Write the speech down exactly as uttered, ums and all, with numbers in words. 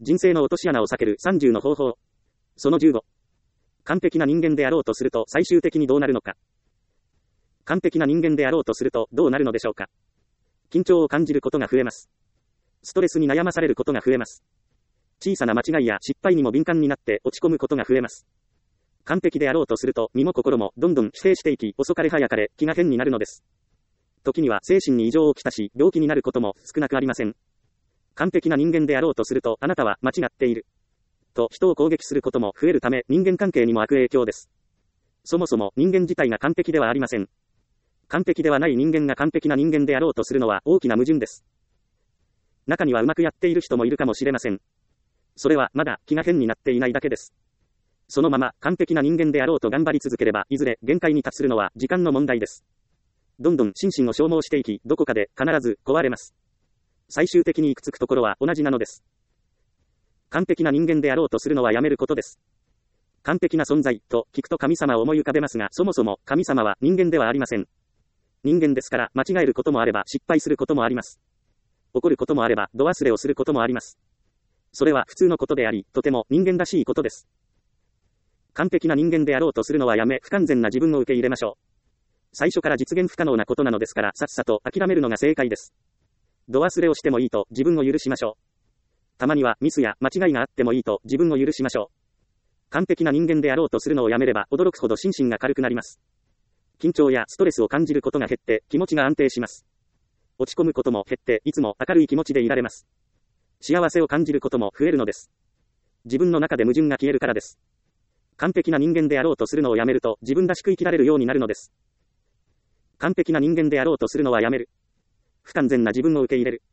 人生の落とし穴を避けるさんじゅうの方法。そのじゅうご。完璧な人間であろうとすると最終的にどうなるのか。完璧な人間であろうとするとどうなるのでしょうか。緊張を感じることが増えます。ストレスに悩まされることが増えます。小さな間違いや失敗にも敏感になって落ち込むことが増えます。完璧であろうとすると身も心もどんどん否定していき、遅かれ早かれ気が変になるのです。時には精神に異常をきたし、病気になることも少なくありません。完璧な人間であろうとすると、あなたは間違っている。と人を攻撃することも増えるため、人間関係にも悪影響です。そもそも人間自体が完璧ではありません。完璧ではない人間が完璧な人間であろうとするのは大きな矛盾です。中にはうまくやっている人もいるかもしれません。それはまだ気が変になっていないだけです。そのまま完璧な人間であろうと頑張り続ければ、いずれ限界に達するのは時間の問題です。どんどん心身を消耗していき、どこかで必ず壊れます。最終的に行き着くところは同じなのです。完璧な人間であろうとするのはやめることです。完璧な存在と聞くと神様を思い浮かべますが、そもそも神様は人間ではありません。人間ですから間違えることもあれば失敗することもあります。怒ることもあれば度忘れをすることもあります。それは普通のことであり、とても人間らしいことです。完璧な人間であろうとするのはやめ、不完全な自分を受け入れましょう。最初から実現不可能なことなのですから、さっさと諦めるのが正解です。度忘れをしてもいいと自分を許しましょう。たまにはミスや間違いがあってもいいと自分を許しましょう。完璧な人間であろうとするのをやめれば驚くほど心身が軽くなります。緊張やストレスを感じることが減って気持ちが安定します。落ち込むことも減っていつも明るい気持ちでいられます。幸せを感じることも増えるのです。自分の中で矛盾が消えるからです。完璧な人間であろうとするのをやめると自分らしく生きられるようになるのです。完璧な人間であろうとするのはやめる。不完全な自分を受け入れる。